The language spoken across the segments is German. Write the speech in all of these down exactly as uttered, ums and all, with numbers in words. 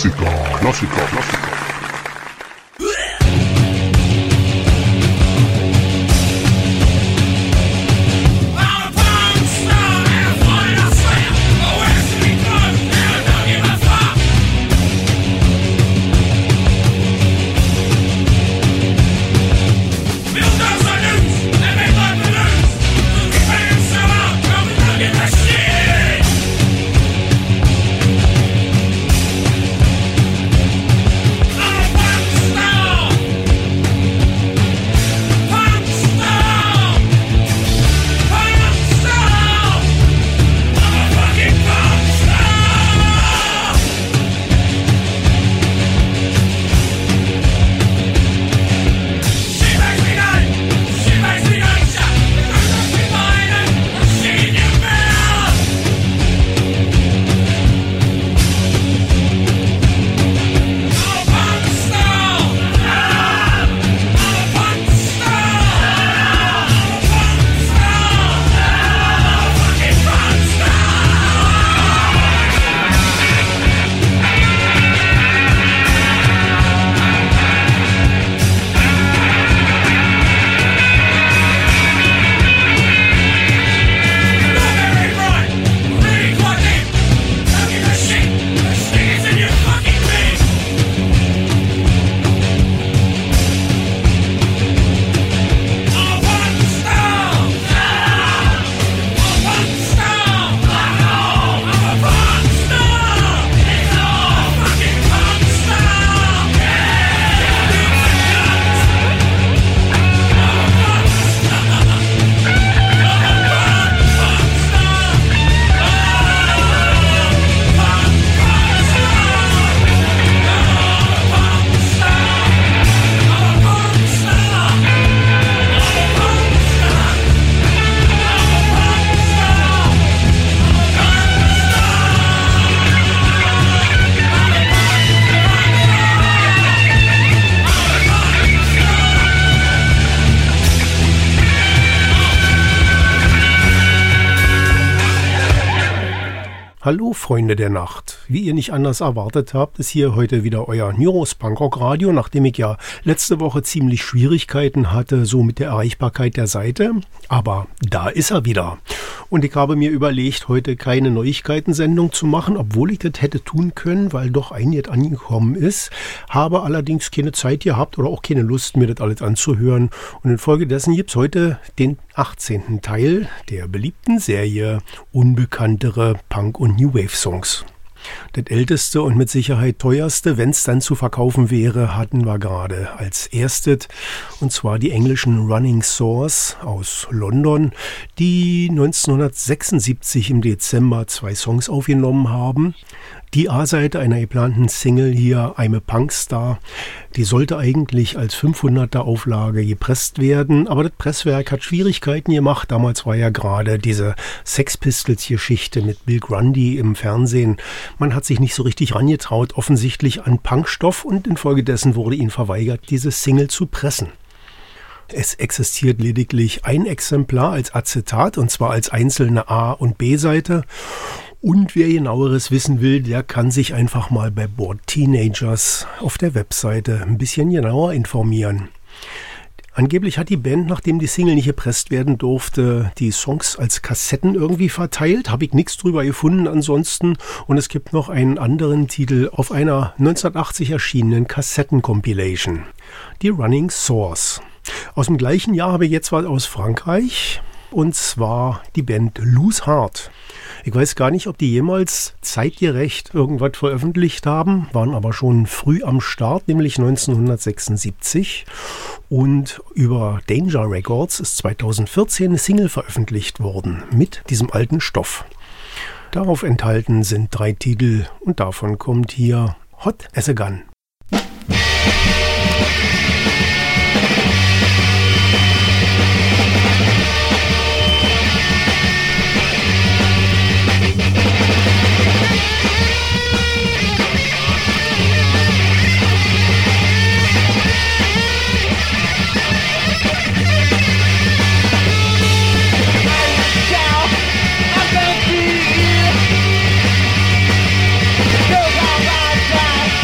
Klassiker, Klassiker, Klassiker. Hallo Freunde der Nacht. Wie ihr nicht anders erwartet habt, ist hier heute wieder euer Nyros Punkrock Radio, nachdem ich ja letzte Woche ziemlich Schwierigkeiten hatte, so mit der Erreichbarkeit der Seite. Aber da ist er wieder. Und ich habe mir überlegt, heute keine Neuigkeitensendung zu machen, obwohl ich das hätte tun können, weil doch einiges angekommen ist. Habe allerdings keine Zeit gehabt oder auch keine Lust, mir das alles anzuhören. Und infolgedessen gibt es heute den achtzehnten Teil der beliebten Serie Unbekanntere Punk- und New Wave Songs. Das älteste und mit Sicherheit teuerste, wenn es dann zu verkaufen wäre, hatten wir gerade als erstes, und zwar die englischen Running Sores aus London, die neunzehnhundertsechsundsiebzig im Dezember zwei Songs aufgenommen haben. Die A-Seite einer geplanten Single hier, I'm a Punkstar, die sollte eigentlich als fünfhunderter Auflage gepresst werden, aber das Presswerk hat Schwierigkeiten gemacht. Damals war ja gerade diese Sex Pistols-Geschichte mit Bill Grundy im Fernsehen. Man hat sich nicht so richtig rangetraut, offensichtlich an Punkstoff, und infolgedessen wurde ihnen verweigert, diese Single zu pressen. Es existiert lediglich ein Exemplar als Acetat, und zwar als einzelne A- und B-Seite. Und wer genaueres wissen will, der kann sich einfach mal bei Bored Teenagers auf der Webseite ein bisschen genauer informieren. Angeblich hat die Band, nachdem die Single nicht gepresst werden durfte, die Songs als Kassetten irgendwie verteilt. Habe ich nichts drüber gefunden ansonsten. Und es gibt noch einen anderen Titel auf einer neunzehnhundertachtzig erschienenen Kassetten-Compilation. Die Running Sores. Aus dem gleichen Jahr habe ich jetzt was aus Frankreich. Und zwar die Band Loose Heart. Ich weiß gar nicht, ob die jemals zeitgerecht irgendwas veröffentlicht haben, waren aber schon früh am Start, nämlich neunzehnhundertsechsundsiebzig. Und über Danger Records ist zweitausendvierzehn eine Single veröffentlicht worden mit diesem alten Stoff. Darauf enthalten sind drei Titel und davon kommt hier Hot as a Gun. I'm gonna see you. Go, go, go, go.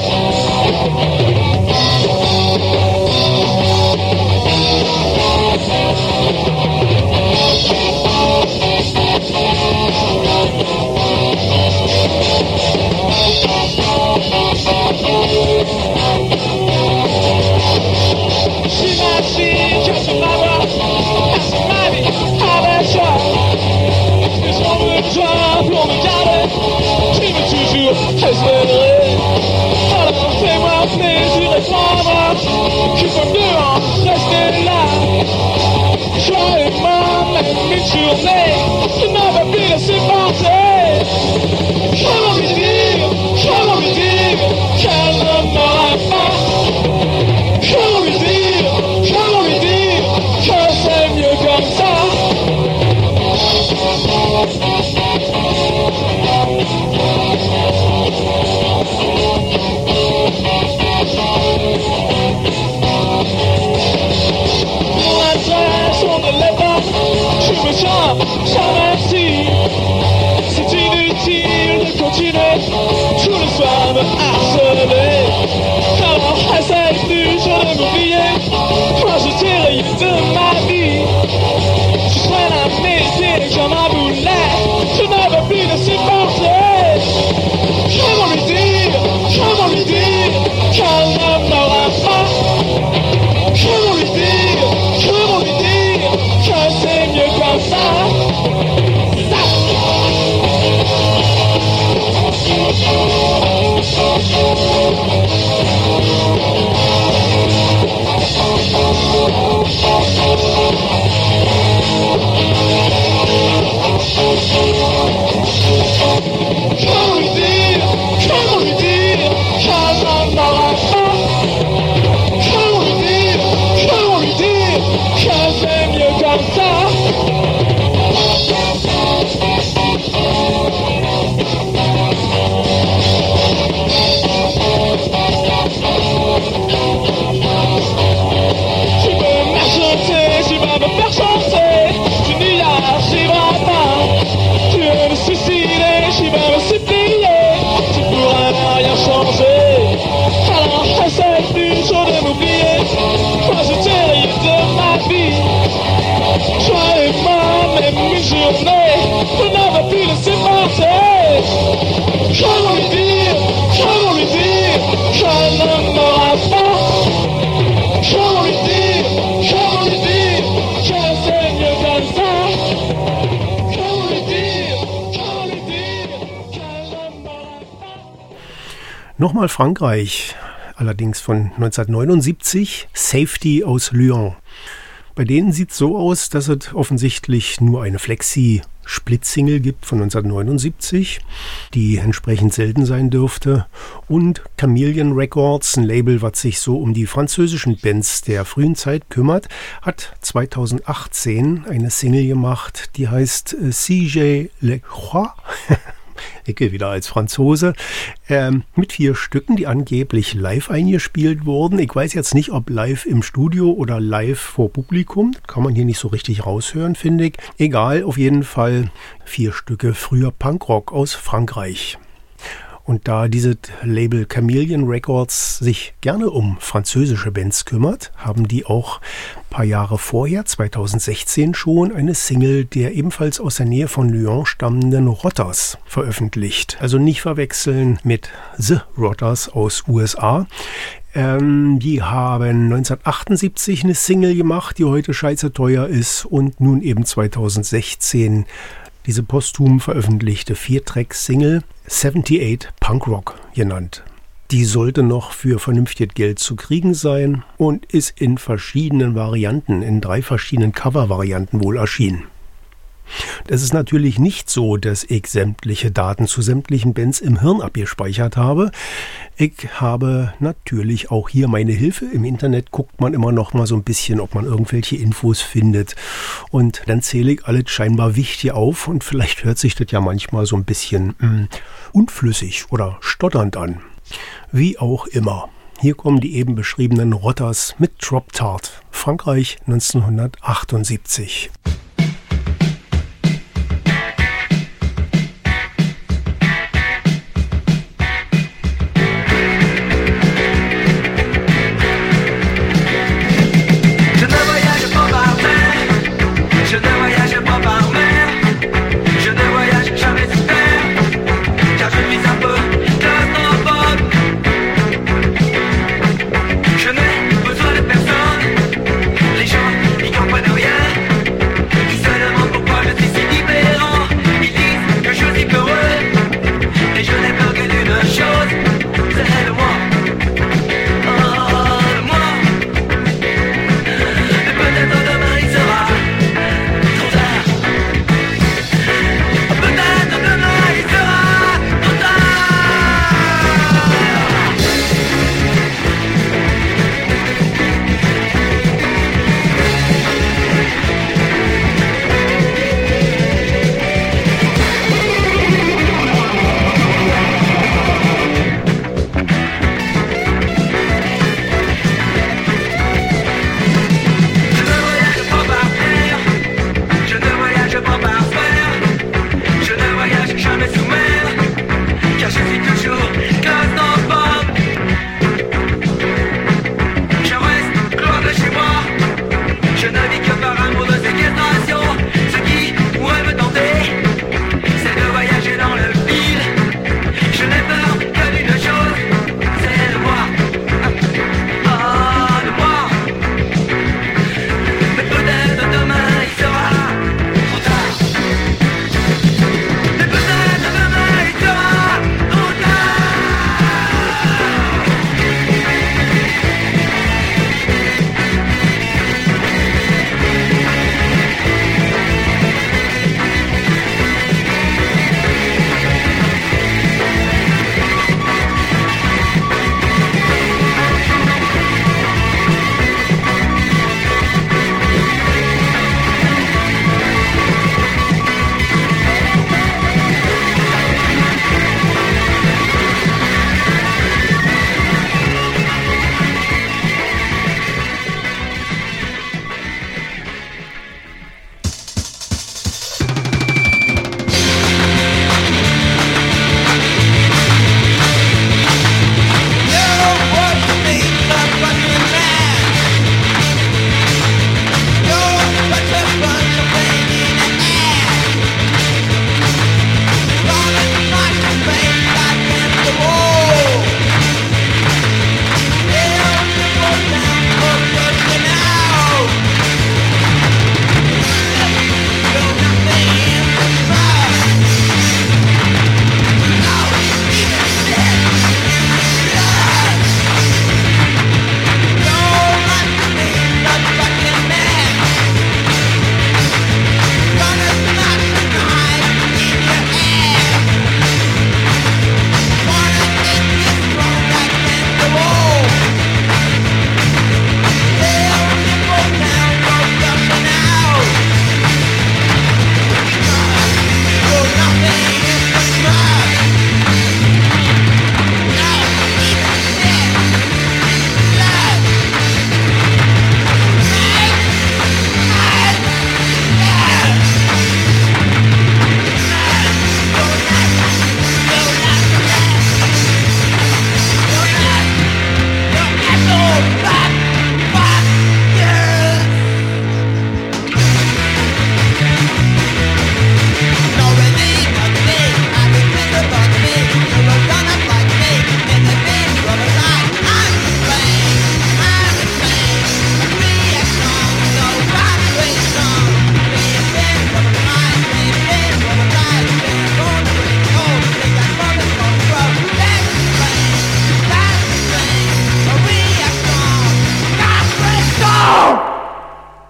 Nochmal Frankreich, allerdings von neunzehnhundertneunundsiebzig, Safety aus Lyon. Bei denen sieht es so aus, dass es offensichtlich nur eine Flexi-Splitsingle gibt von neunzehnhundertneunundsiebzig, die entsprechend selten sein dürfte. Und Chameleon Records, ein Label, was sich so um die französischen Bands der frühen Zeit kümmert, hat zweitausendachtzehn eine Single gemacht, die heißt Si j'ai le croix. Ich gehe wieder als Franzose, ähm, mit vier Stücken, die angeblich live eingespielt wurden. Ich weiß jetzt nicht, ob live im Studio oder live vor Publikum. Das kann man hier nicht so richtig raushören, finde ich. Egal, auf jeden Fall vier Stücke früher Punkrock aus Frankreich. Und da dieses Label Chameleon Records sich gerne um französische Bands kümmert, haben die auch ein paar Jahre vorher, zweitausendsechzehn schon, eine Single der ebenfalls aus der Nähe von Lyon stammenden Rotters veröffentlicht. Also nicht verwechseln mit The Rotters aus U S A. Ähm, die haben neunzehnhundertachtundsiebzig eine Single gemacht, die heute scheiße teuer ist, und nun eben zweitausendsechzehn diese posthum veröffentlichte Vier-Track-Single achtundsiebzig Punk Rock genannt. Die sollte noch für vernünftiges Geld zu kriegen sein und ist in verschiedenen Varianten, in drei verschiedenen Cover-Varianten wohl erschienen. Das ist natürlich nicht so, dass ich sämtliche Daten zu sämtlichen Bands im Hirn abgespeichert habe. Ich habe natürlich auch hier meine Hilfe. Im Internet guckt man immer noch mal so ein bisschen, ob man irgendwelche Infos findet. Und dann zähle ich alles scheinbar wichtig auf und vielleicht hört sich das ja manchmal so ein bisschen mh, unflüssig oder stotternd an. Wie auch immer. Hier kommen die eben beschriebenen Rotters mit Drop Tart, Frankreich neunzehnhundertachtundsiebzig.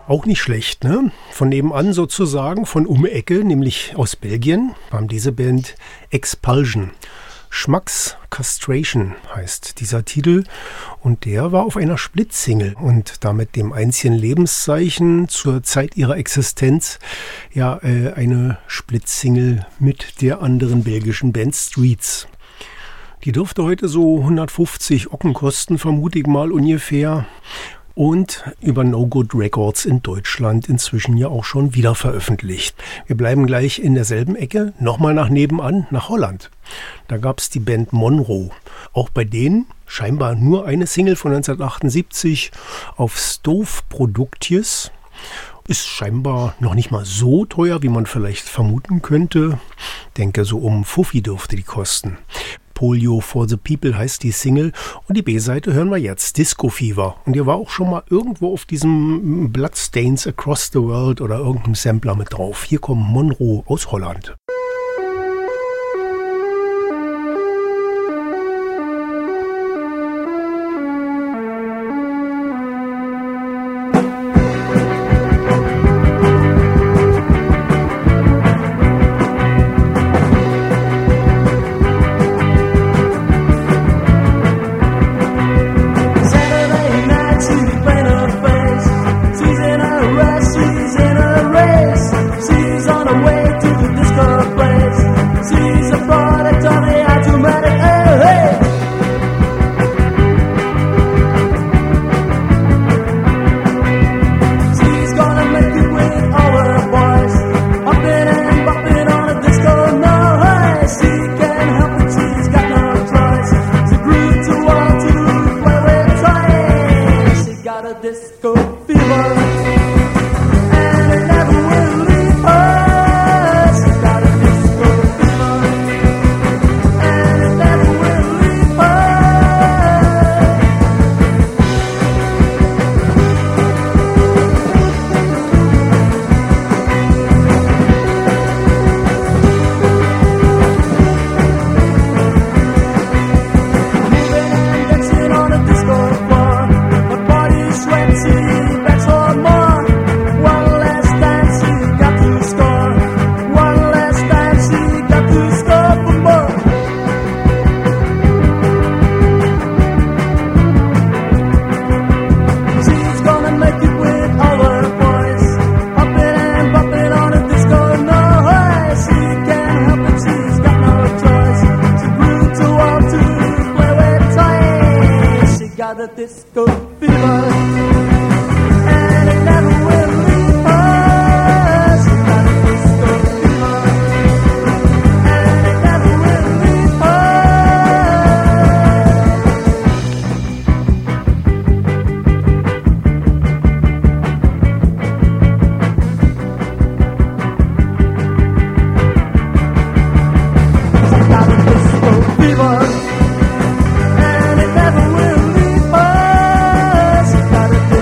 Auch nicht schlecht, ne? Von nebenan sozusagen, von um Ecke, nämlich aus Belgien, haben diese Band Expulsion. Schmacks Castration heißt dieser Titel und der war auf einer Splitsingle und damit dem einzigen Lebenszeichen zur Zeit ihrer Existenz ja äh, eine Splitsingle mit der anderen belgischen Band Streets. Die dürfte heute so hundertfünfzig Ocken kosten, vermute ich mal ungefähr. Und über No Good Records in Deutschland inzwischen ja auch schon wieder veröffentlicht. Wir bleiben gleich in derselben Ecke, nochmal nach nebenan, nach Holland. Da gab's die Band Monroe. Auch bei denen scheinbar nur eine Single von neunzehnhundertachtundsiebzig auf Stove Productjes. Ist scheinbar noch nicht mal so teuer, wie man vielleicht vermuten könnte. Denke, so um Fuffi dürfte die kosten. Polio for the People heißt die Single und die B-Seite hören wir jetzt, Disco Fever. Und ihr war auch schon mal irgendwo auf diesem Bloodstains Across the World oder irgendeinem Sampler mit drauf. Hier kommt Monroe aus Holland. And it never will leave us.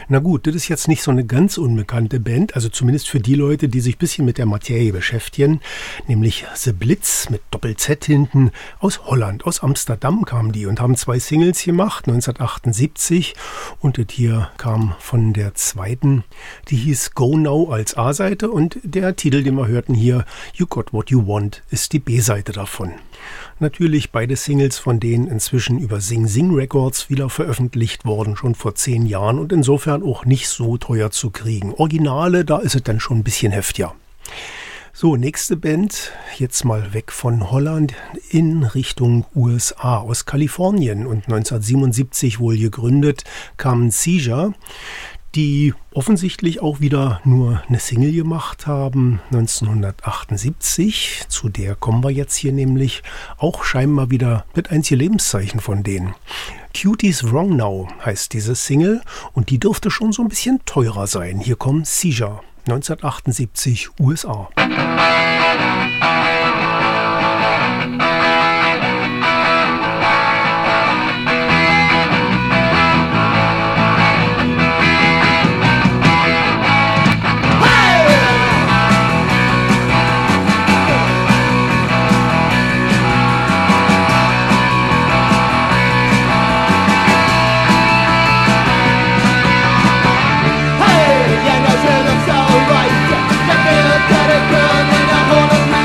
Na gut, das ist jetzt nicht so eine ganz unbekannte Band, also zumindest für die Leute, die sich ein bisschen mit der Materie beschäftigen, nämlich The Blitz mit Doppel-Z hinten aus Holland, aus Amsterdam kamen die und haben zwei Singles gemacht, neunzehnhundertachtundsiebzig, und das hier kam von der zweiten, die hieß Go Now als A-Seite und der Titel, den wir hörten hier, You Got What You Want, ist die B-Seite davon. Natürlich beide Singles von denen inzwischen über Sing Sing Records wieder veröffentlicht worden, schon vor zehn Jahren und insofern auch nicht so teuer zu kriegen. Originale, da ist es dann schon ein bisschen heftiger. So, nächste Band, jetzt mal weg von Holland in Richtung U S A, aus Kalifornien und neunzehnhundertsiebenundsiebzig wohl gegründet, kamen Seizure, die offensichtlich auch wieder nur eine Single gemacht haben, neunzehnhundertachtundsiebzig, zu der kommen wir jetzt hier nämlich, auch scheinbar wieder das einzige Lebenszeichen von denen. Cuties Wrong Now heißt diese Single und die dürfte schon so ein bisschen teurer sein. Hier kommt Seizure, neunzehnhundertachtundsiebzig, U S A. Hey, yeah, no, she looks so right. You feel pretty good when you hold a man.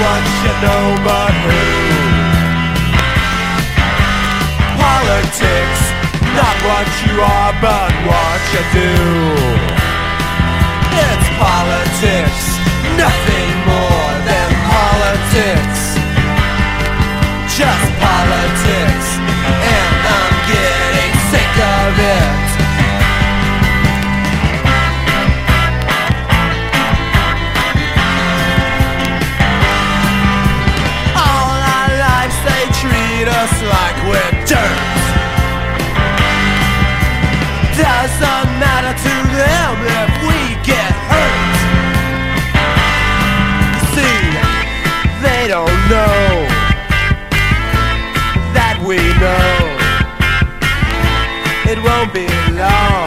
what you know, but who? Politics, not what you are, but what you do. It's politics, nothing more than politics. Just politics, and I'm getting sick of it. All our lives they treat us like we're dirt. Doesn't matter to them if we get hurt. See, they don't know that we know it won't be long.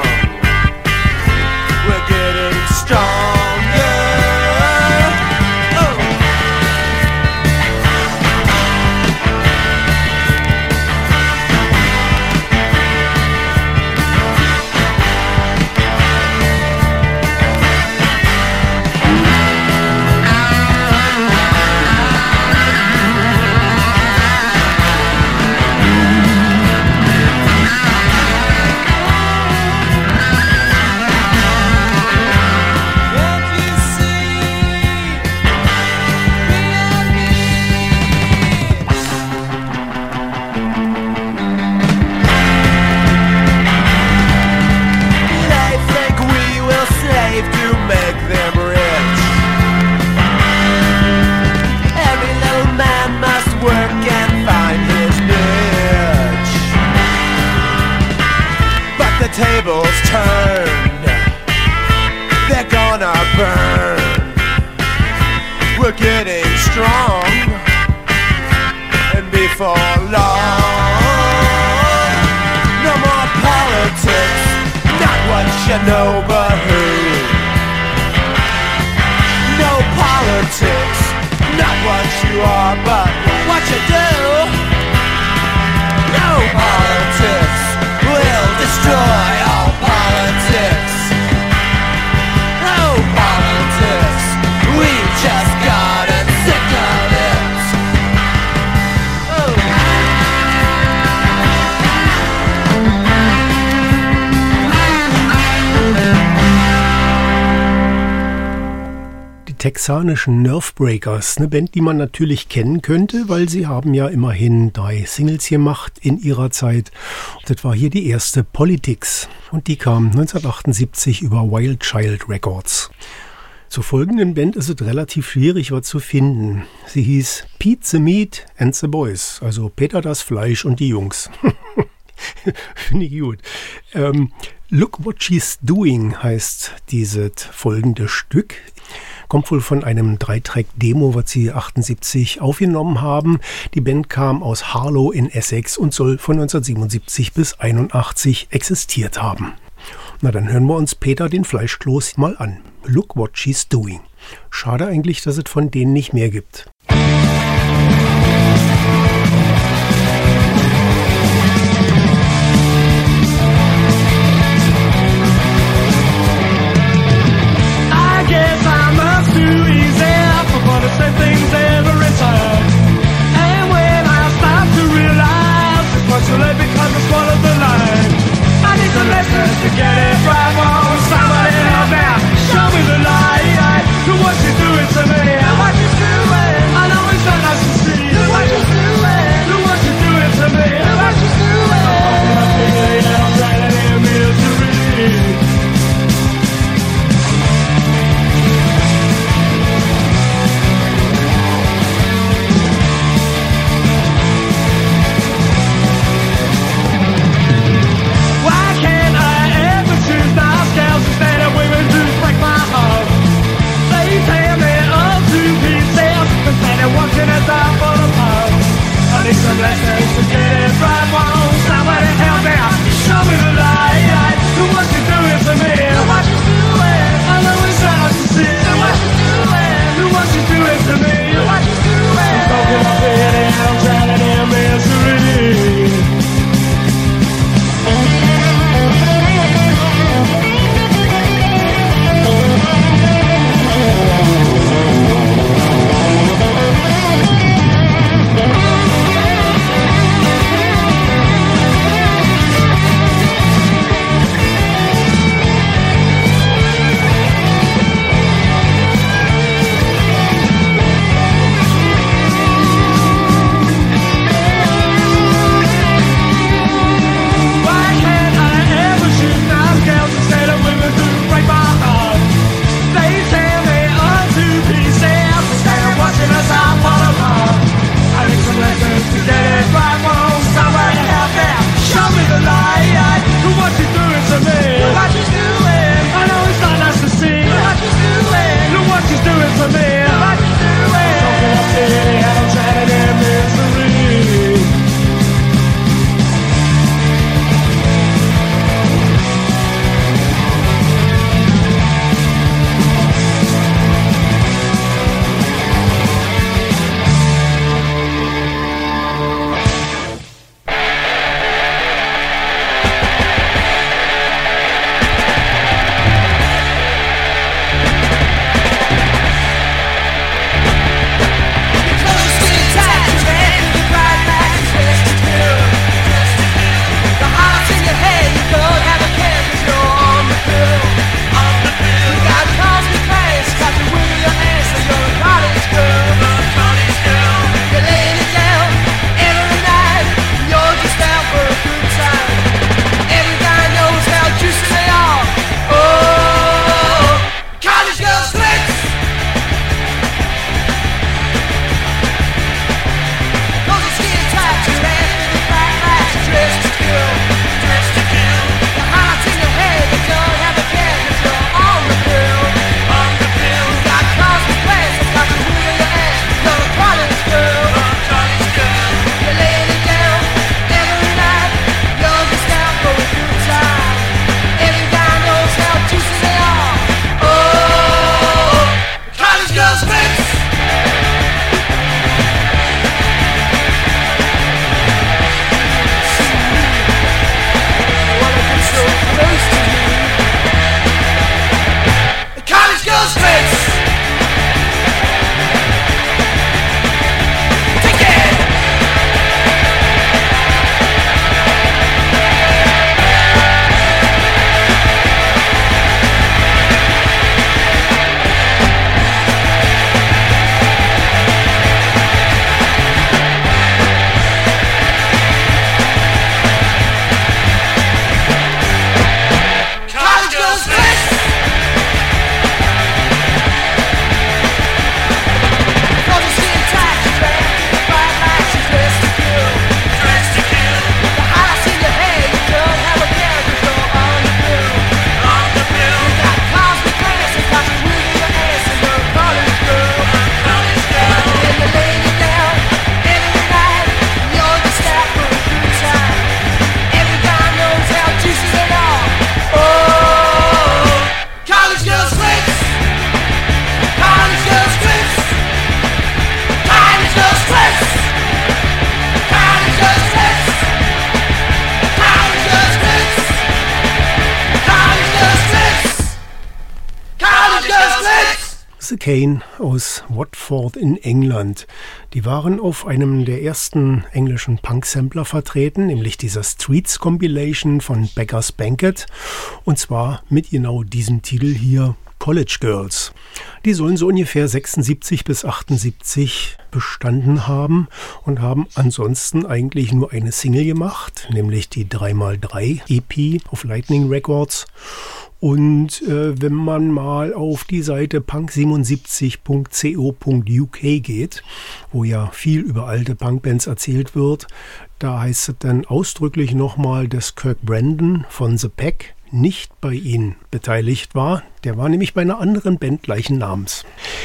We're getting stronger. Oh. Tables turned, they're gonna burn. We're getting strong, and before long, no more politics, not what you know, but who. No politics, not what you are, but what you do. No politics will destroy all politics. No politics, we've just gotten sick of it. Oh. Die texanischen Nervebreakers, eine Band, die man natürlich kennen könnte, weil sie haben ja immerhin drei Singles gemacht in ihrer Zeit. Das war hier die erste, Politics, und die kam neunzehnhundertachtundsiebzig über Wild Child Records. Zur folgenden Band ist es relativ schwierig, was zu finden. Sie hieß Pete the Meat and the Boys, also Peter das Fleisch und die Jungs. Finde ich gut. Ähm, Look What She's Doing heißt dieses folgende Stück. Kommt wohl von einem Drei-Track-Demo, was sie achtundsiebzig aufgenommen haben. Die Band kam aus Harlow in Essex und soll von neunzehnhundertsiebenundsiebzig bis einundachtzig existiert haben. Na, dann hören wir uns Peter den Fleischkloß mal an. Look What She's Doing. Schade eigentlich, dass es von denen nicht mehr gibt. Say things ever return. And when I start to realize it's much too late because I swallowed the line, I need some lessons to get it right. Won't somebody help me out? Show me the light to what she's doing to me and what she's doing. I Else Kane aus Watford in England. Die waren auf einem der ersten englischen Punk-Sampler vertreten, nämlich dieser Streets Compilation von Beggars Banquet. Und zwar mit genau diesem Titel hier, College Girls. Die sollen so ungefähr sechsundsiebzig bis achtundsiebzig bestanden haben und haben ansonsten eigentlich nur eine Single gemacht, nämlich die drei mal drei E P auf Lightning Records. Und äh, wenn man mal auf die Seite punk siebenundsiebzig punkt co punkt u k geht, wo ja viel über alte Punkbands erzählt wird, da heißt es dann ausdrücklich nochmal, dass Kirk Brandon von The Pack nicht bei ihnen beteiligt war. Der war nämlich bei einer anderen Band gleichen Namens.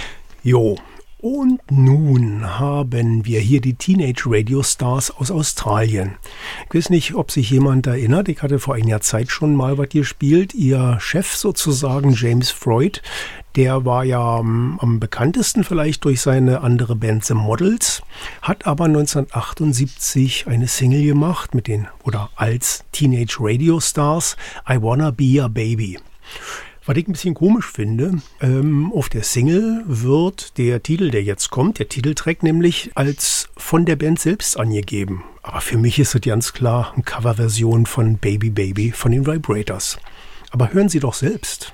Jo. Und nun haben wir hier die Teenage Radio Stars aus Australien. Ich weiß nicht, ob sich jemand erinnert, ich hatte vor einiger Zeit schon mal was gespielt. Ihr Chef sozusagen, James Freud, der war ja am, am bekanntesten vielleicht durch seine andere Band The Models, hat aber neunzehnhundertachtundsiebzig eine Single gemacht mit den, oder als Teenage Radio Stars, I Wanna Be a Baby. Was ich ein bisschen komisch finde, ähm, auf der Single wird der Titel, der jetzt kommt, der Titeltrack nämlich als von der Band selbst angegeben. Aber für mich ist es ganz klar eine Coverversion von Baby Baby von den Vibrators. Aber hören Sie doch selbst.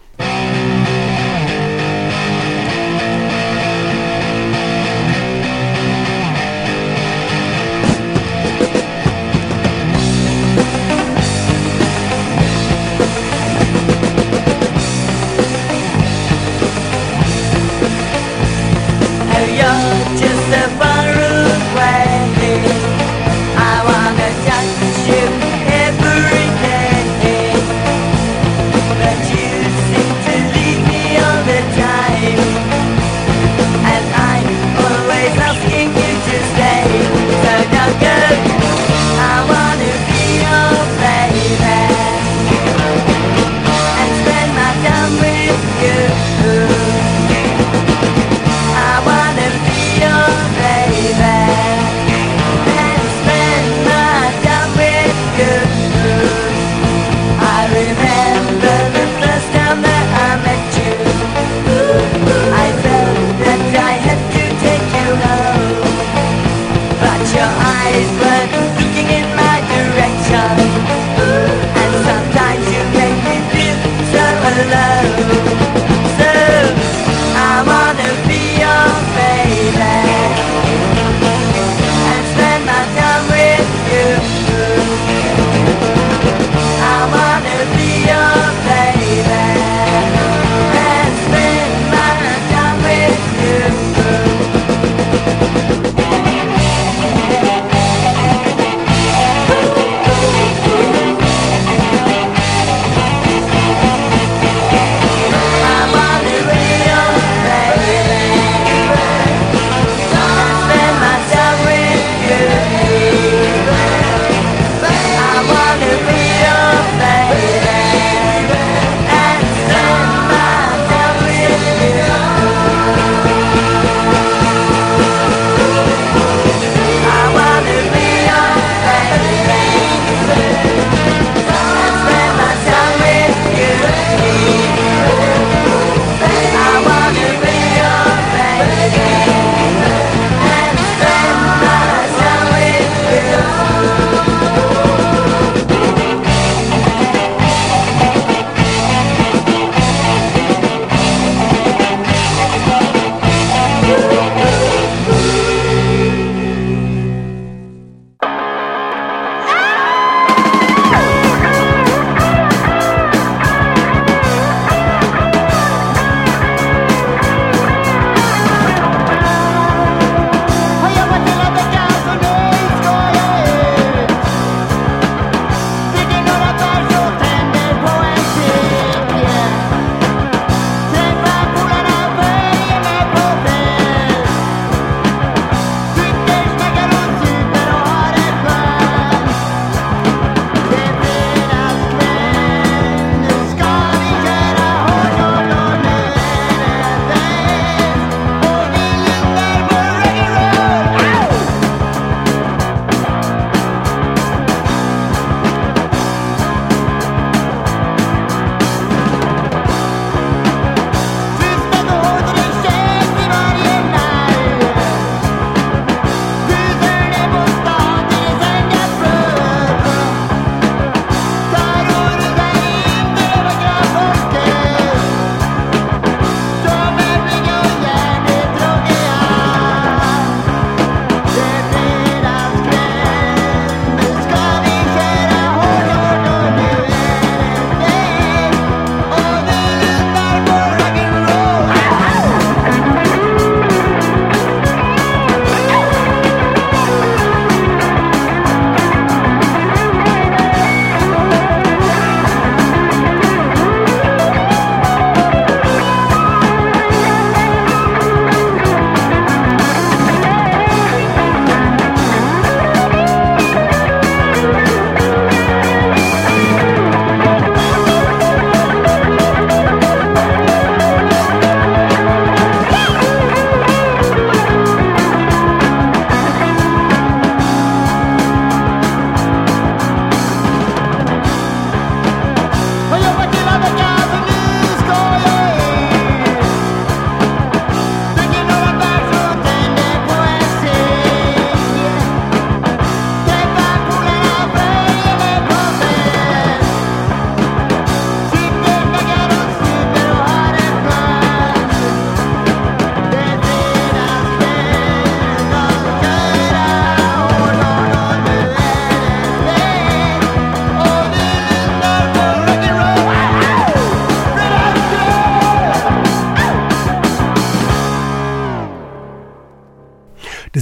Thank you.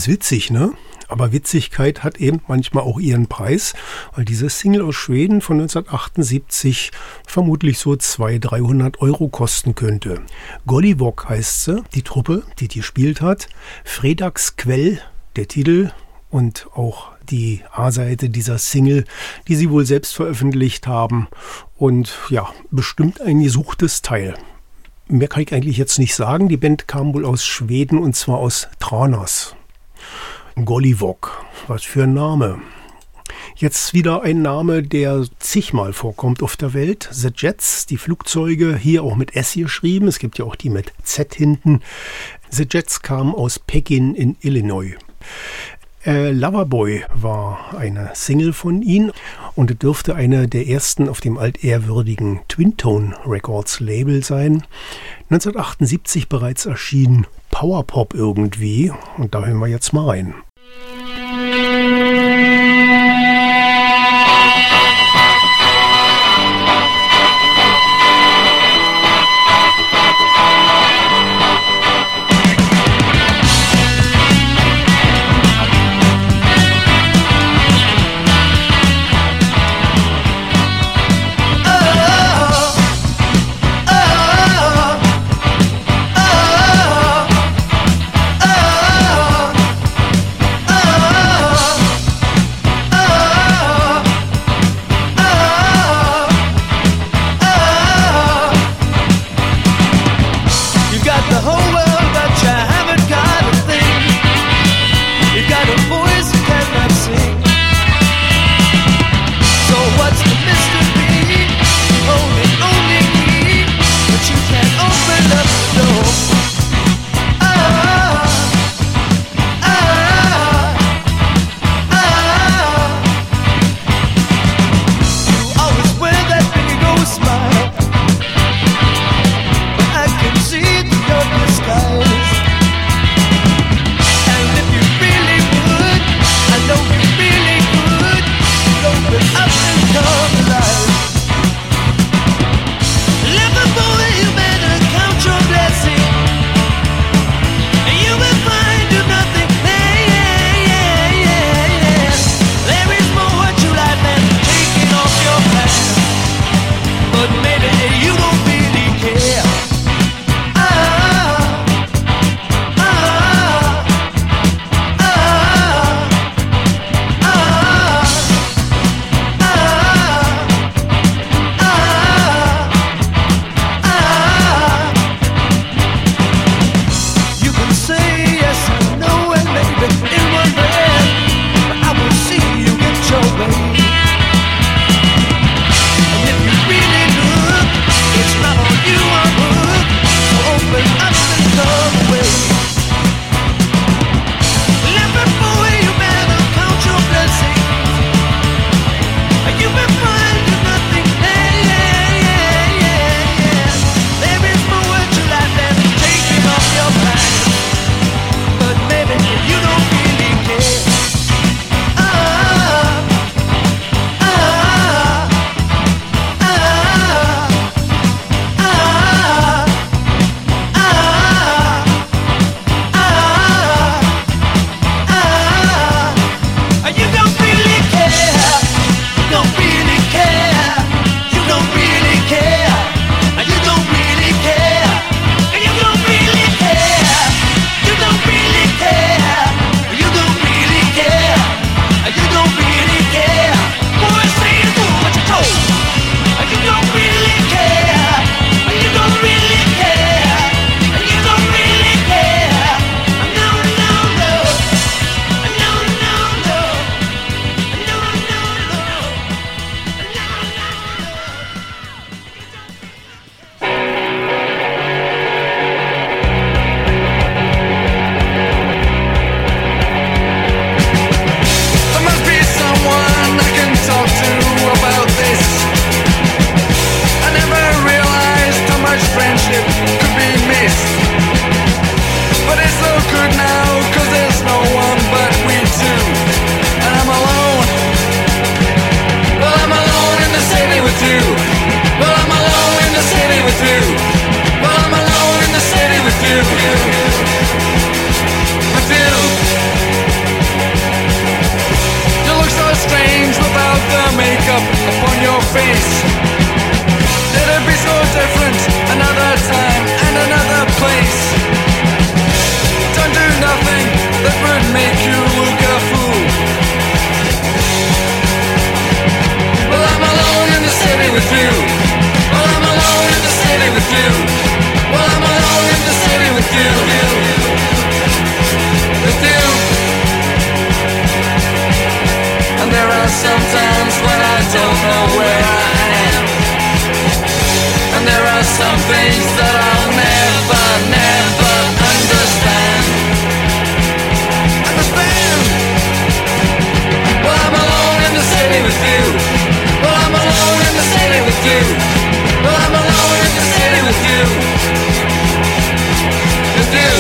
ist witzig, ne? Aber Witzigkeit hat eben manchmal auch ihren Preis, weil diese Single aus Schweden von neunzehnhundertachtundsiebzig vermutlich so zweihundert, dreihundert Euro kosten könnte. Gollivok heißt sie, die Truppe, die die gespielt hat. Fredagskväll, der Titel, und auch die A-Seite dieser Single, die sie wohl selbst veröffentlicht haben. Und ja, bestimmt ein gesuchtes Teil. Mehr kann ich eigentlich jetzt nicht sagen. Die Band kam wohl aus Schweden und zwar aus Tranås. Gollivok, was für ein Name. Jetzt wieder ein Name, der zigmal vorkommt auf der Welt. The Jets, die Flugzeuge, hier auch mit S geschrieben. Es gibt ja auch die mit Z hinten. The Jets kamen aus Pekin in Illinois. Äh, Loverboy war eine Single von ihnen und dürfte eine der ersten auf dem altehrwürdigen Twin Tone Records Label sein. neunzehnhundertachtundsiebzig bereits erschienen, Powerpop irgendwie, und da hören wir jetzt mal rein. Oh you. Well, I'm alone in the city with you. With you.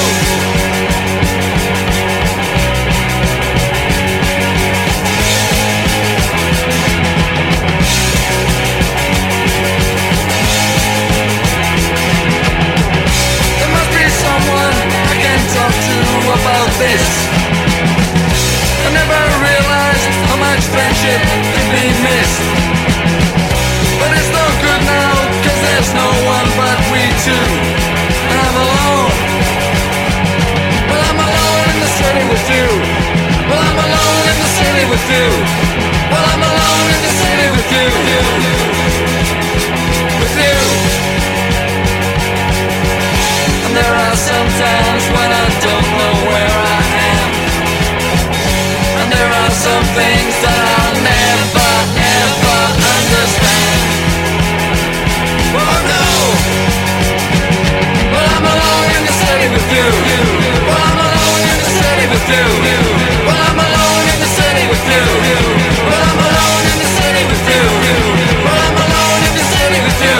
There must be someone I can talk to about this. I never realized how much friendship can be missed. But it's no good now, cause there's no one but we two. And I'm alone. Well, I'm alone in the city with you. Well, I'm alone in the city with you. Well, I'm alone in the city with you. With you. And there are some times when I don't know where I am. And there are some things that I'll never, ever understand. Oh no! Well, I'm alone in the city with you. Well, I'm alone in the city with you. Well, I'm alone in the city with you. Well, I'm alone in the city with you. Well, I'm alone in the city with you.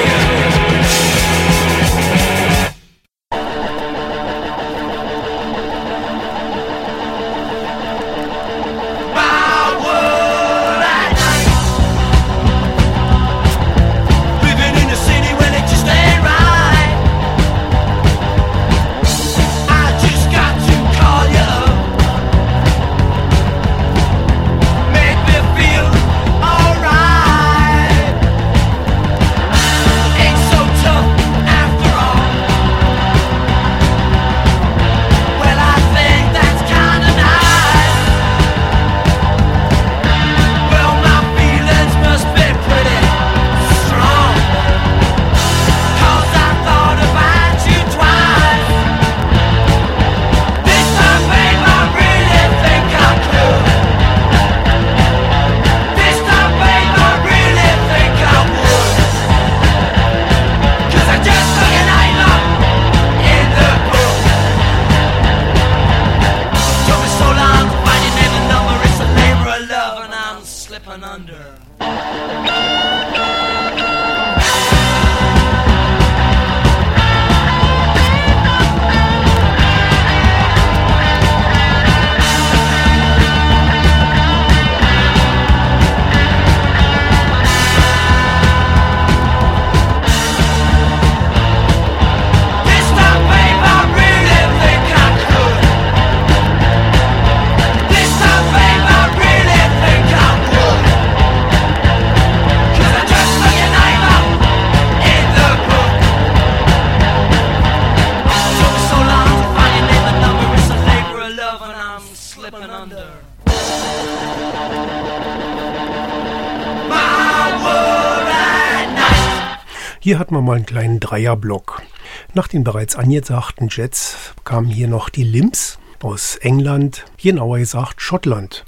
Hier hatten wir mal einen kleinen Dreierblock. Nach den bereits angesagten Jets kamen hier noch die Limps aus England, genauer gesagt Schottland.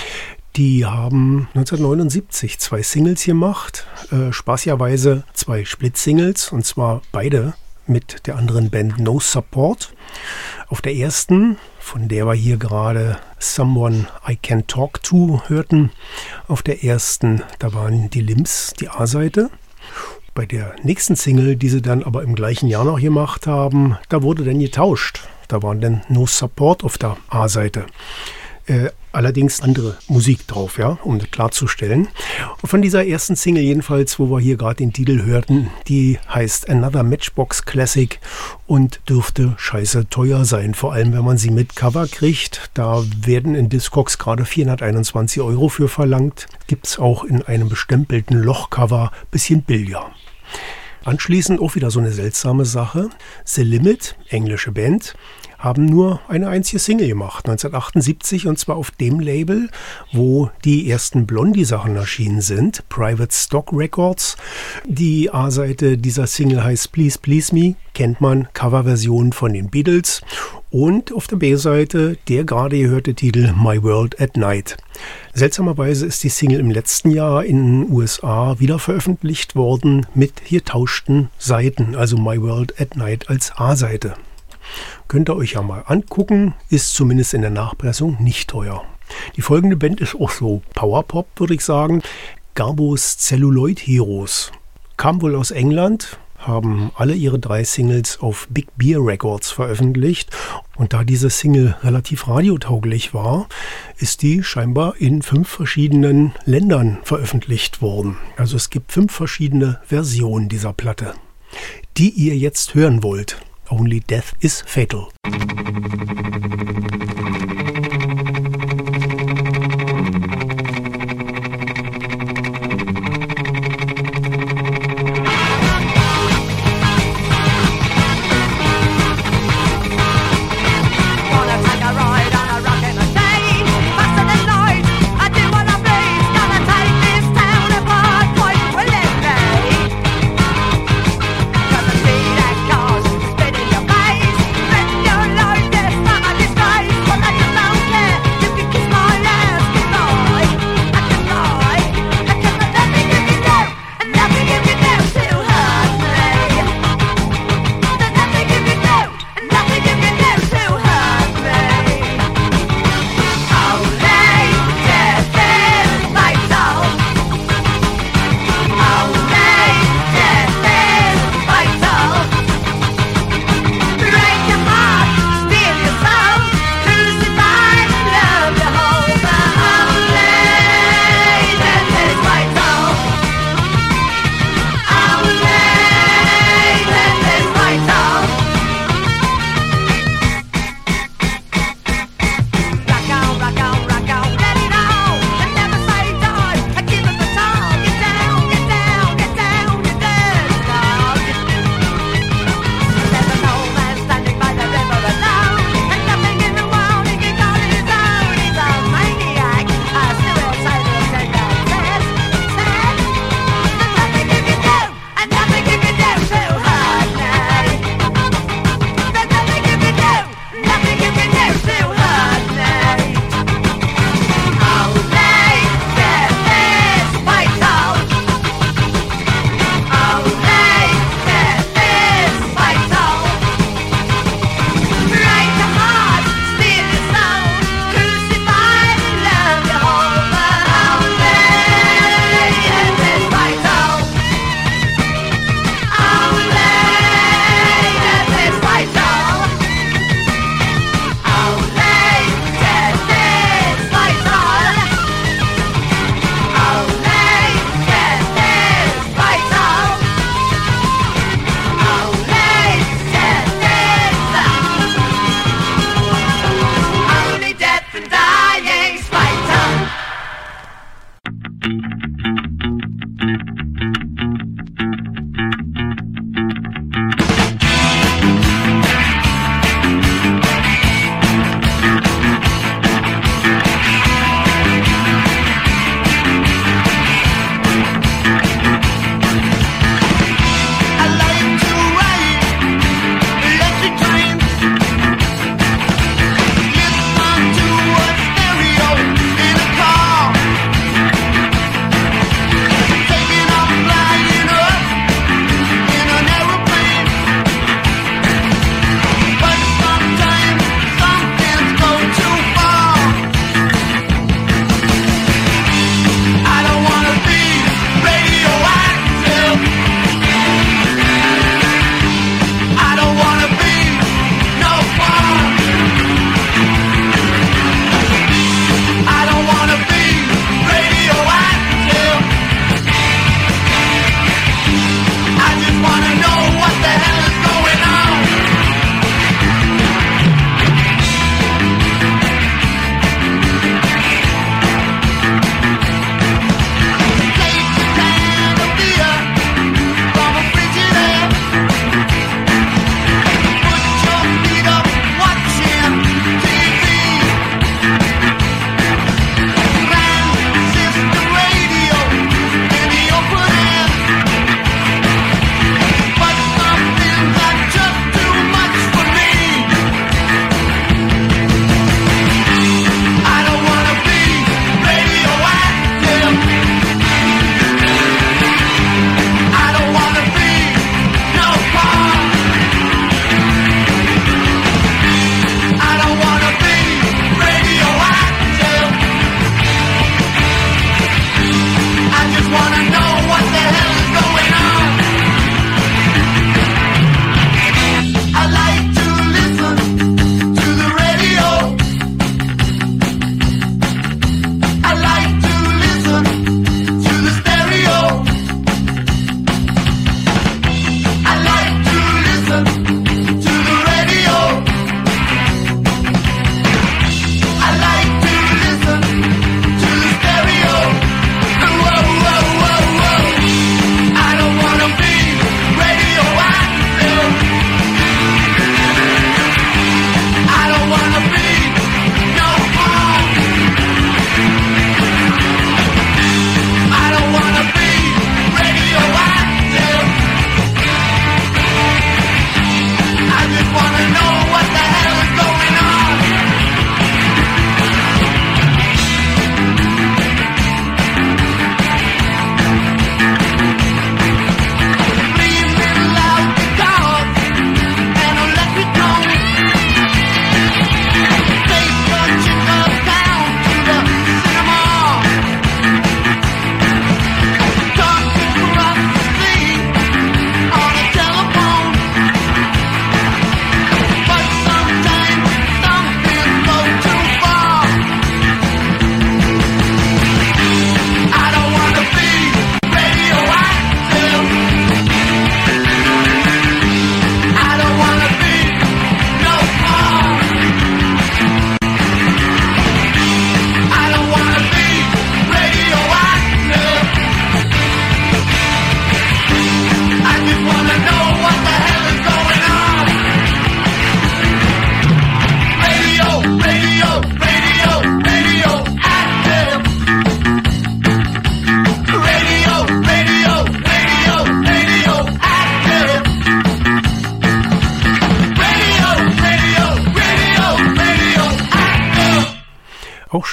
Die haben neunzehnhundertneunundsiebzig zwei Singles gemacht, äh, spaßigerweise zwei Split-Singles, und zwar beide mit der anderen Band No Support. Auf der ersten, von der wir hier gerade Someone I Can Talk To hörten, auf der ersten, da waren die Limps, die A-Seite. Bei der nächsten Single, die sie dann aber im gleichen Jahr noch gemacht haben, da wurde dann getauscht. Da waren dann No Support auf der A-Seite. Äh, allerdings andere Musik drauf, ja, um das klarzustellen. Und von dieser ersten Single jedenfalls, wo wir hier gerade den Titel hörten, die heißt Another Matchbox Classic und dürfte scheiße teuer sein, vor allem wenn man sie mit Cover kriegt. Da werden in Discogs gerade vierhunderteinundzwanzig Euro für verlangt. Gibt's auch in einem bestempelten Lochcover, bisschen billiger. Anschließend auch wieder so eine seltsame Sache. The Limit, englische Band, haben nur eine einzige Single gemacht, neunzehnhundertachtundsiebzig, und zwar auf dem Label, wo die ersten Blondie-Sachen erschienen sind, Private Stock Records. Die A-Seite dieser Single heißt Please Please Me, kennt man, Coverversion von den Beatles. Und auf der B-Seite der gerade gehörte Titel My World at Night. Seltsamerweise ist die Single im letzten Jahr in den U S A wieder veröffentlicht worden mit getauschten Seiten, also My World at Night als A-Seite. Könnt ihr euch ja mal angucken, ist zumindest in der Nachpressung nicht teuer. Die folgende Band ist auch so Powerpop, würde ich sagen. Garbos Celluloid Heroes. kam wohl aus England, haben alle ihre drei Singles auf Big Beer Records veröffentlicht. Und da diese Single relativ radiotauglich war, ist die scheinbar in fünf verschiedenen Ländern veröffentlicht worden. Also es gibt fünf verschiedene Versionen dieser Platte, die ihr jetzt hören wollt. Only Death is Fatal. Spinning your face, spinning your life, this summer disgrace. Well, let you know, care. You can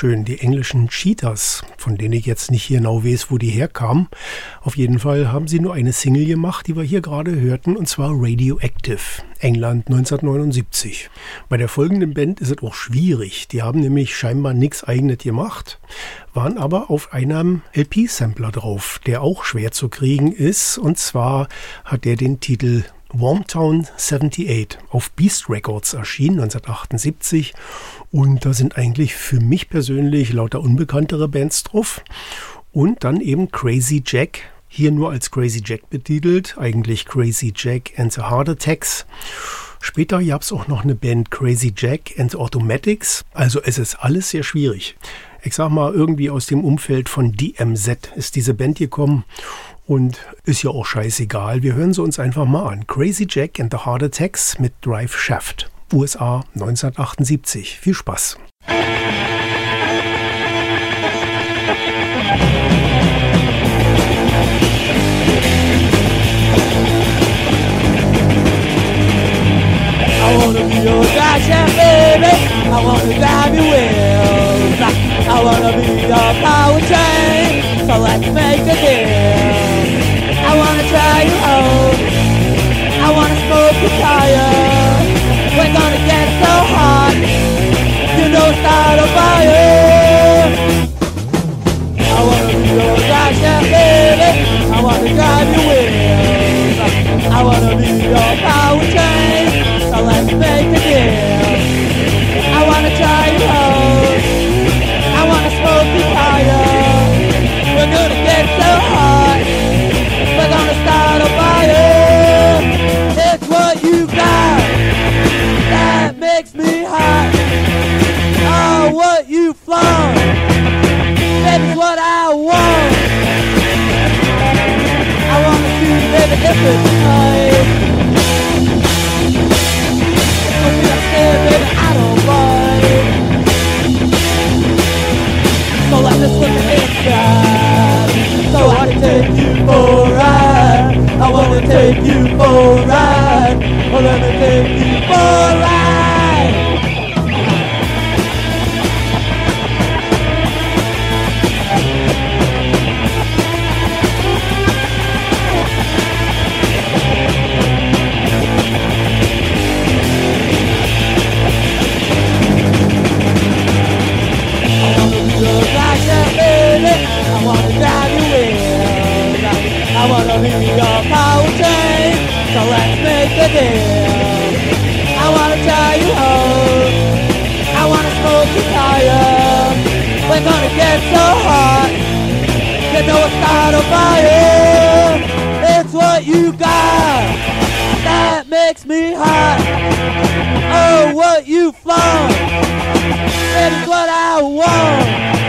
schön, die englischen Cheetahs, von denen ich jetzt nicht genau weiß, wo die herkamen. Auf jeden Fall haben sie nur eine Single gemacht, die wir hier gerade hörten, und zwar Radioactive, England neunzehnhundertneunundsiebzig. Bei der folgenden Band ist es auch schwierig. Die haben nämlich scheinbar nichts Eigenes gemacht, waren aber auf einem L P-Sampler drauf, der auch schwer zu kriegen ist. Und zwar hat der den Titel Wormtown achtundsiebzig auf Beast Records erschienen, neunzehnhundertachtundsiebzig. Und da sind eigentlich für mich persönlich lauter unbekanntere Bands drauf. Und dann eben Crazy Jack, hier nur als Crazy Jack betitelt, eigentlich Crazy Jack and the Heart Attacks. Später gab es auch noch eine Band Crazy Jack and the Automatics. Also es ist alles sehr schwierig. Ich sag mal, irgendwie aus dem Umfeld von D M Z ist diese Band gekommen. Und ist ja auch scheißegal, wir hören sie uns einfach mal an. Crazy Jack and the Heart Attacks mit Drive Shaft, U S A neunzehnhundertachtundsiebzig. Viel Spaß. I wanna be your drive baby. I wanna drive your wheels. I wanna be your power train. So let's make a deal. I wanna try you out. I wanna smoke your tire. We're gonna get so hot. You know start a fire. I wanna be your drive shaft, baby. I wanna drive your wheels. I wanna be your power train. So let's make a deal. I wanna try you out. I wanna smoke your tire. We're gonna get so hot. We're gonna start a fire. It's what you got that makes me hot. Oh, what you flaunt, that's what I want. I wanna see you, baby, if it's right. Don't be upset, baby, I don't bite. So let us look at inside. So I can take you for a ride. I wanna take you for a ride. Oh, let me take you for a ride. I wanna be your drive shaft, baby. I wanna drive you wheels. I wanna be your power train. So let's make a deal. I wanna try you out. I wanna smoke your tire. We're gonna get so hot. You know it's start a fire. It's what you got that makes me hot. Oh, what you flaunt, that is what I want.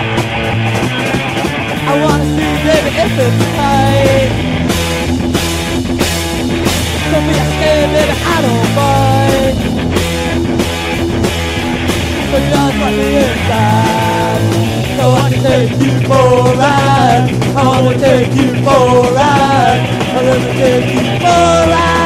I wanna see, baby, if it's tight. Don't be scared, baby, I don't bite. So just let me inside. So I can take you for a ride. I wanna take you for a ride. I wanna take you for a ride.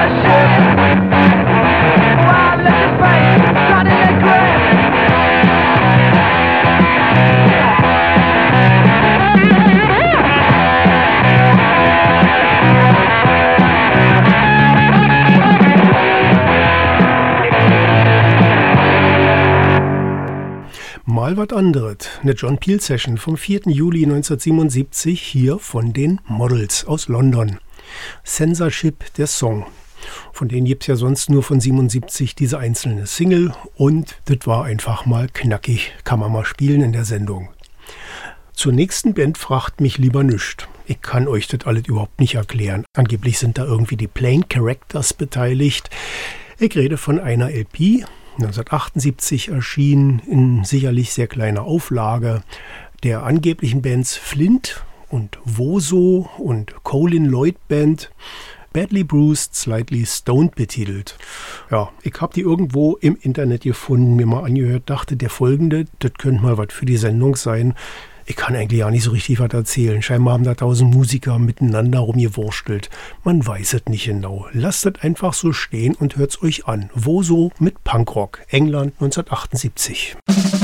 Mal was anderes. Eine John Peel Session vom vierten Juli neunzehnhundertsiebenundsiebzig hier von den Models aus London. Censorship, der Song. Von denen gibt es ja sonst nur von siebenundsiebzig diese einzelne Single und das war einfach mal knackig, kann man mal spielen in der Sendung. Zur nächsten Band fragt mich lieber nischt. Ich kann euch das alles überhaupt nicht erklären. Angeblich sind da irgendwie die Plain Characters beteiligt. Ich rede von einer L P, neunzehnhundertachtundsiebzig erschienen, in sicherlich sehr kleiner Auflage, der angeblichen Bands Flint und Woso und Colin Lloyd Band, Badly Bruised, Slightly Stoned betitelt. Ja, ich habe die irgendwo im Internet gefunden, mir mal angehört, dachte, der folgende, das könnte mal was für die Sendung sein. Ich kann eigentlich ja nicht so richtig was erzählen. Scheinbar haben da tausend Musiker miteinander rumgewurstelt. Man weiß es nicht genau. Lasst es einfach so stehen und hört es euch an. Woso mit Punkrock, England neunzehnhundertachtundsiebzig.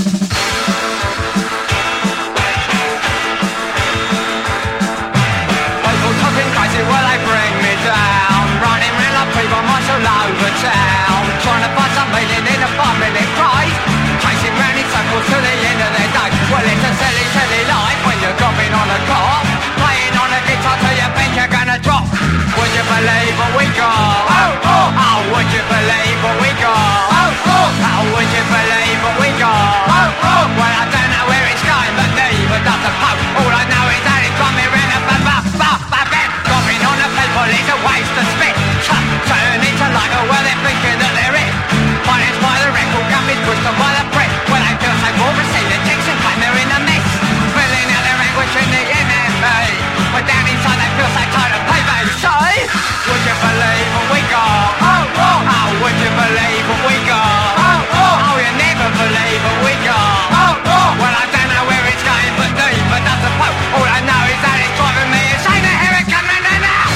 To the end of the day, well it's a silly, silly life when you're dropping on a car, playing on a guitar till you think you're gonna drop. Would you believe what we got? Oh, oh, oh, would you believe what we got? Oh, oh, oh, would you believe what we got? Oh, oh, well I don't know where it's going, but neither does the Pope. All I know is that it's got me in a ba ba ba ba ba. Dropping on the people is a waste of spit. Turn into like a well they're thinking that they're it. Financed by the record companies, pushed on by the press. Well I feel so poor, see the chicks and claim they're in a mess. Filling out their language in the N M A. But down inside they feel so tired of payback. So, would you believe what we got? Oh, oh, oh, would you believe what we got? Oh, oh, oh, you never believe what we got. Oh, oh, well I don't know where it's going, but neither does the Pope. All I know is that it's driving me insane. The here it comes now, now, now.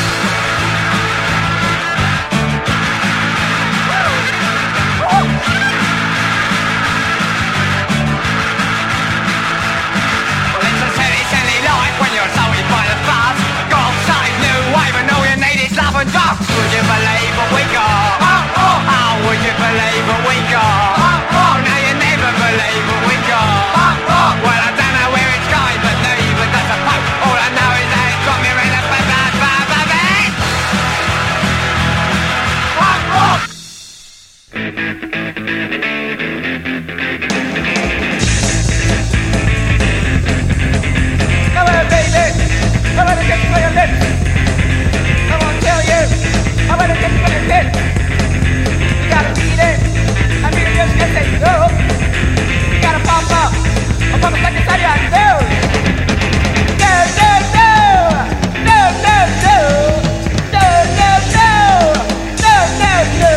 Well, it's a silly, silly life when you're sullied by the buzz. God save new wave and all you need is love and drugs. Would you believe what we got? Oh, oh, oh, would you believe what we got? Oh, oh, no, you never believe what we got. Oh, oh, well, I don't know where it's going, but neither does the Pope. All I know is that it's got me in a bad, bad, bad, bad, bad. Oh, oh. Come on, baby. Come on, get to your lips. I won't tell you. I'm gonna get to your lips. You gotta beat it. I mean, you just can't say no. You gotta pump up. I'll pump it like it's out of your nose. No, no, no. No, no, no. No, no, no. No, no, no.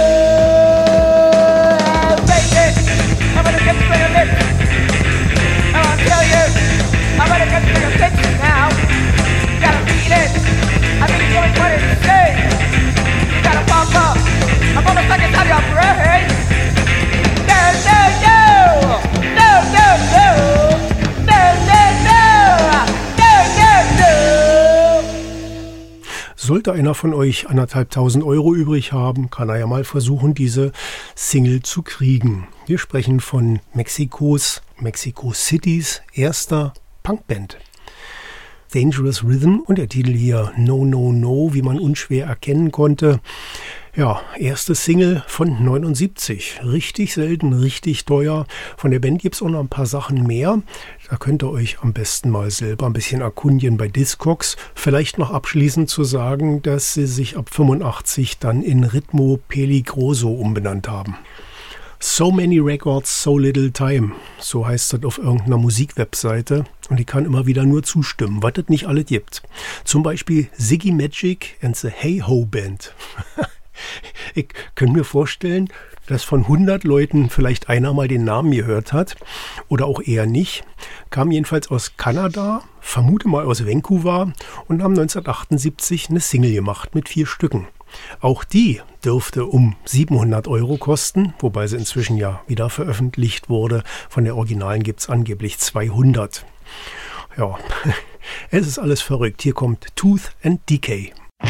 Baby, I'm gonna get to your lips. I won't tell you. I'm gonna get to your lips now. You gotta beat it. I mean, you're doing what it says. You gotta pump up. I'm almost like it's out of your brain. No, no, no. No, no, no. No, no, no. No, no, no. Sollte einer von euch anderthalbtausend Euro übrig haben, kann er ja mal versuchen, diese Single zu kriegen. Wir sprechen von Mexikos, Mexico Citys erster Punkband. Dangerous Rhythm und der Titel hier No, No, No, wie man unschwer erkennen konnte. Ja, erste Single von neunundsiebzig. Richtig selten, richtig teuer. Von der Band gibt es auch noch ein paar Sachen mehr. Da könnt ihr euch am besten mal selber ein bisschen erkundigen bei Discogs. Vielleicht noch abschließend zu sagen, dass sie sich ab fünfundachtzig dann in Ritmo Peligroso umbenannt haben. So many records, so little time. So heißt das auf irgendeiner Musikwebseite. Und ich kann immer wieder nur zustimmen, was es nicht alles gibt. Zum Beispiel Ziggy Magic and the Hey Ho Band. Ich kann mir vorstellen, dass von hundert Leuten vielleicht einer mal den Namen gehört hat oder auch eher nicht. Kam jedenfalls aus Kanada, vermute mal aus Vancouver und haben neunzehnhundertachtundsiebzig eine Single gemacht mit vier Stücken. Auch die dürfte um siebenhundert Euro kosten, wobei sie inzwischen ja wieder veröffentlicht wurde. Von der Originalen gibt es angeblich zweihundert. Ja, es ist alles verrückt. Hier kommt Tooth and Decay.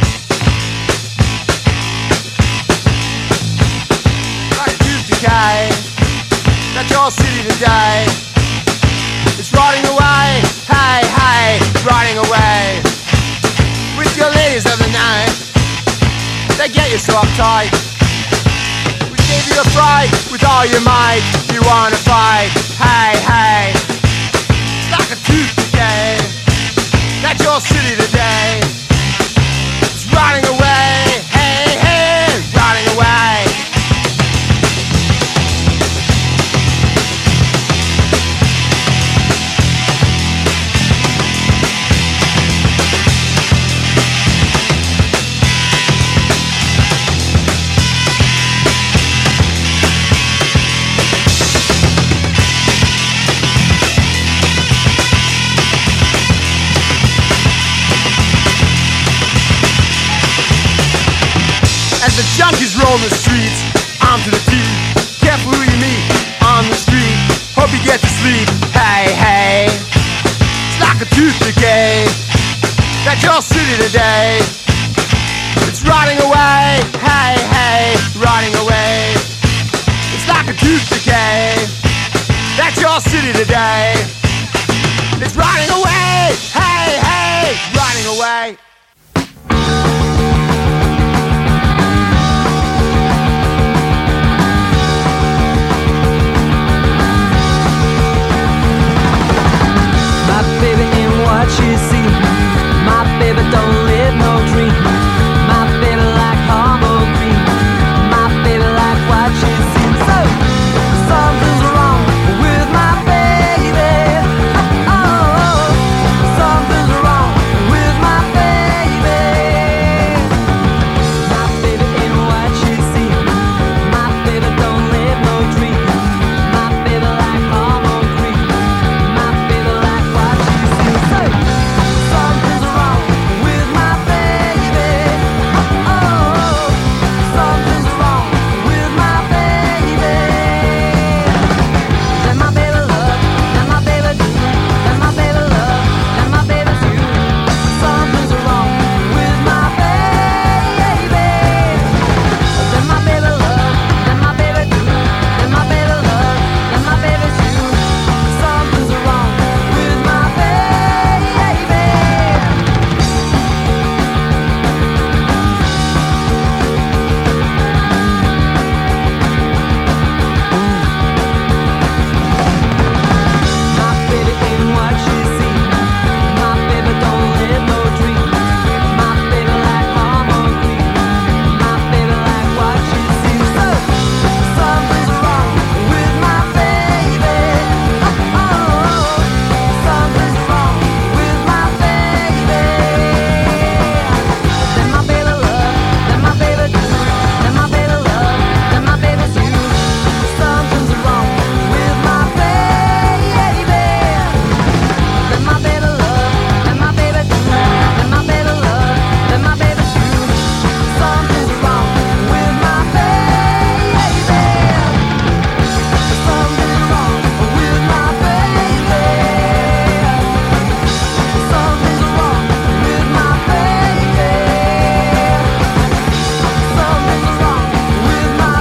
Decay, that's your city today. It's rotting away, hey, hey, rotting away. With your ladies of the night, they get you so uptight. We give you a fright with all your might. You wanna fight, hey, hey. It's like a tooth decay, that's your city today. It's rotting away, hey, hey, rotting away. As the junkies roam the streets, armed to the teeth. Careful who you meet on the street. Hope you get to sleep. Hey, hey. It's like a tooth decay. That's your city today. It's rotting away. Hey, hey. Rotting away. It's like a tooth decay. That's your city today. It's rotting away. Hey, hey. Rotting away. What she see, my baby don't live no dream. My baby like Homo green. My baby like what she sees. So something's wrong with my baby. Oh, oh, oh. Something's wrong with my baby. My baby ain't what she see. My baby don't live no dream. My baby like Homo green. My baby like what she sees. Something's wrong with my baby. Oh, oh, something's wrong with my baby. Let my baby love, let my baby do, let my baby love, let my baby do. Something's wrong with my baby. Let my baby love, let my baby do, let my baby love, let my baby do. Something's wrong with my baby. My baby ain't what she see. My baby don't live no dream. My baby like Homo green. My baby like what she sees. So something's wrong with my baby. Oh, oh, oh. Something's wrong with my baby. Let my baby love, let my baby do, let my baby love, let my baby do. Something's wrong with my baby. Let my baby love, let my baby do, let my baby love, let my baby do. Something's wrong with my baby. Something's wrong with my baby. Something's wrong with my baby. Something's wrong with my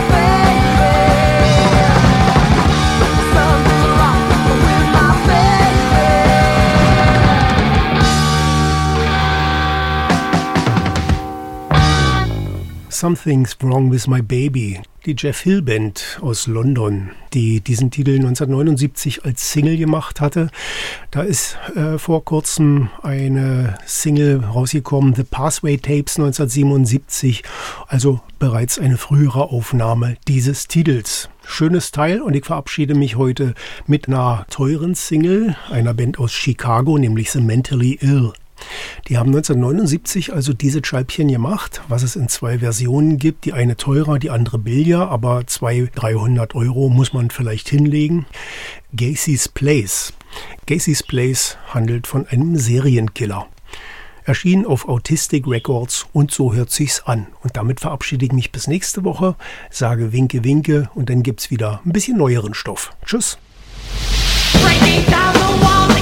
baby. Something's Wrong with My Baby. Die Jeff Hill Band aus London, die diesen Titel neunzehnhundertneunundsiebzig als Single gemacht hatte. Da ist äh, vor kurzem eine Single rausgekommen, The Pathway Tapes neunzehnhundertsiebenundsiebzig, also bereits eine frühere Aufnahme dieses Titels. Schönes Teil und ich verabschiede mich heute mit einer teuren Single einer Band aus Chicago, nämlich The Mentally Ill. Die haben neunzehnhundertneunundsiebzig also diese Scheibchen gemacht, was es in zwei Versionen gibt. Die eine teurer, die andere billiger, aber zweihundert, dreihundert Euro muss man vielleicht hinlegen. Gacy's Place. Gacy's Place handelt von einem Serienkiller. Erschien auf Autistic Records und so hört sich's an. Und damit verabschiede ich mich bis nächste Woche, sage Winke, Winke und dann gibt's wieder ein bisschen neueren Stoff. Tschüss. Breaking down the wall.